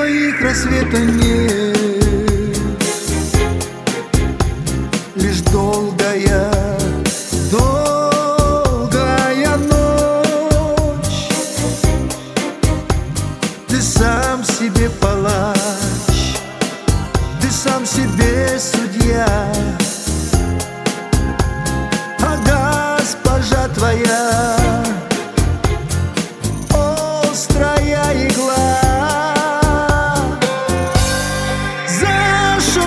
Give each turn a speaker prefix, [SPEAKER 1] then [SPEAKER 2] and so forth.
[SPEAKER 1] твоих рассвета нет, лишь долгая, долгая ночь. Ты сам себе палач, ты сам себе судья.